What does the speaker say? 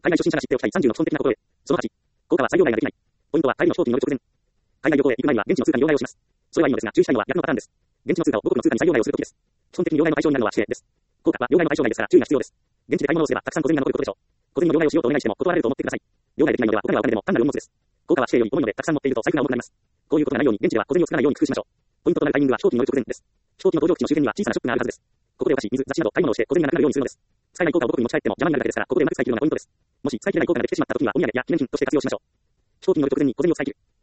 海外初心者が知っておきたい30の基本的なことへ。その8、効果は採用外ができない。ポイントは帰りの飛行機に乗る直前。海外旅行へ行く前には現地の通貨に両替をします。それはいいのですが、注意したいのは逆のパターンです。現地の通貨を母国の通貨に再両替をするときです。基本的に両替の対象になるのは指定です。効果は両替の対象外ですから注意が必要です。現地で買い物をすればたくさん小銭が残ることでしょう。小銭の両替をしようとお願いしても断られると思ってください。両替できないのではお金はお金でも単なる荷物です。効果は指定より重いのでたくさん持っていると財布が重くなります。こういうことがないように現地では小銭を作らないように工夫しましょう。ポイントとなるタイミングは飛行機に乗る直前です。飛行機の搭乗口の周辺には小さなショップがあるはずです。ここでお菓子、水、雑誌など買い物をして小銭がなくなるようにするのです。使えない効果を母国に持ち帰っても邪魔になるだけですから、ここでうまく使い切るのがポイントです。もし使い切れない効果ができてしまったときには、お土産や記念品として活用しましょう。飛行機に乗る直前に小銭を使い切る。